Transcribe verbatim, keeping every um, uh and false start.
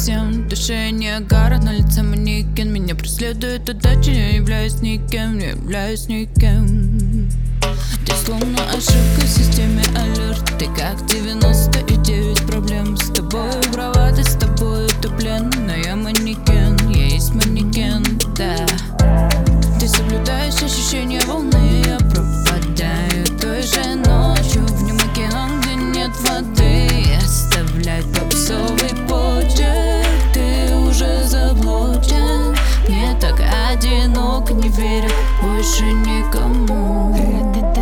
совсем. Дышение гора, на лице манекен. Меня преследует удача, я являюсь никем, не являюсь никем. Ты словно ошибка в системе алерт. Ты как девяносто девять проблем. С тобой бравада, с тобой это плен. Но я манекен, я есть манекен, да. Ты соблюдаешь ощущение волны, я пропадаю той же ночью в нем океан, где нет воды. Оставлять попсовый почерк, ты уже заблуден. Мне так одиноко, не верю больше никому.